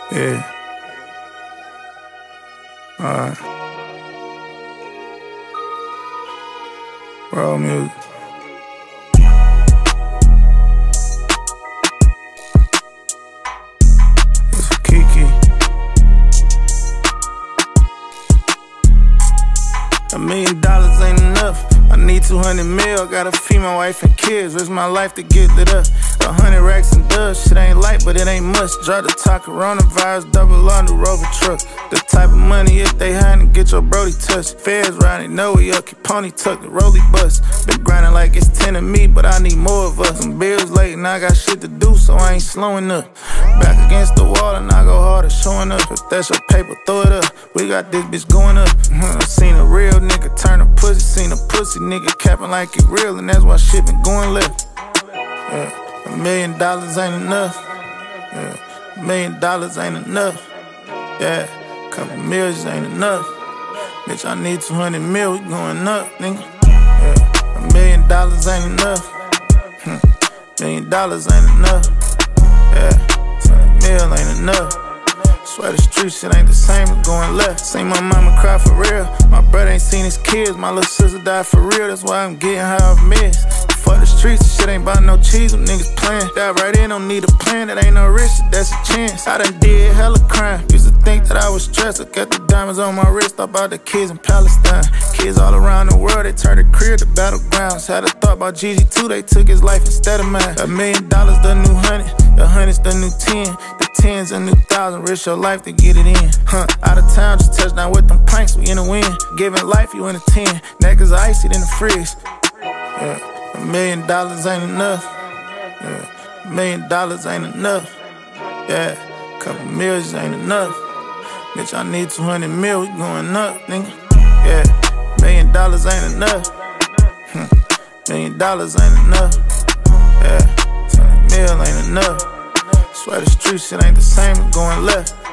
Yeah. Alright. Roll music. This for Kiki. $1 million ain't enough. I need 200 mil. Gotta feed my wife and kids. Risk my life to get lit up. 100 racks and dubs. Shit ain't light, but it ain't much. Drop the top, coronavirus, double on the Rover truck. The type of money if they hide and get your Brody touched. Feds riding, know we up, keep pony tucked, the rollie bust. Been grinding like it's 10 of me, but I need more of us. Some bills late and I got shit to do, so I ain't slowing up. Back against the wall and I go harder, showing up. If that's your paper, throw it up. We got this bitch going up. Seen a real nigga turn a pussy, seen a pussy nigga capping like it real, and that's why shit been going left. Yeah. $1 million ain't enough. Yeah. $1 million ain't enough. Yeah. Couple millions ain't enough. Bitch, I need 200 mil, we going up, nigga. Yeah. $1 million ain't enough. $1 million ain't enough. Yeah. 200 mil ain't enough. Swear the street shit ain't the same as going left. Seen my mama cry for real. My brother ain't seen his kids. My little sister died for real. That's why I'm getting how I've missed. Fuck the streets, shit ain't about no cheese. Them niggas playing. Dive right in, don't need a plan. That ain't no risk, that's a chance. I done did hella crime. Used to think that I was stressed. I got the diamonds on my wrist. Thought about the kids in Palestine. Kids all around the world, they turned the career to battlegrounds. Had a thought about Gigi too, they took his life instead of mine. $1 million, the new 100. The 100's the new 10. The 10's a new 1,000. Risk your life to get it in. Out of town, just touched down with them pints, we in the wind. Giving life, you in a 10. Niggas icy in the fridge. Yeah. $1 million ain't enough. Yeah. $1 million ain't enough. Yeah. Couple millions ain't enough. Bitch, I need 200 mil, we going up, nigga. Yeah. $1 million ain't enough. $1 million ain't enough. Yeah. 200 mil ain't enough. Swear the street shit ain't the same as going left.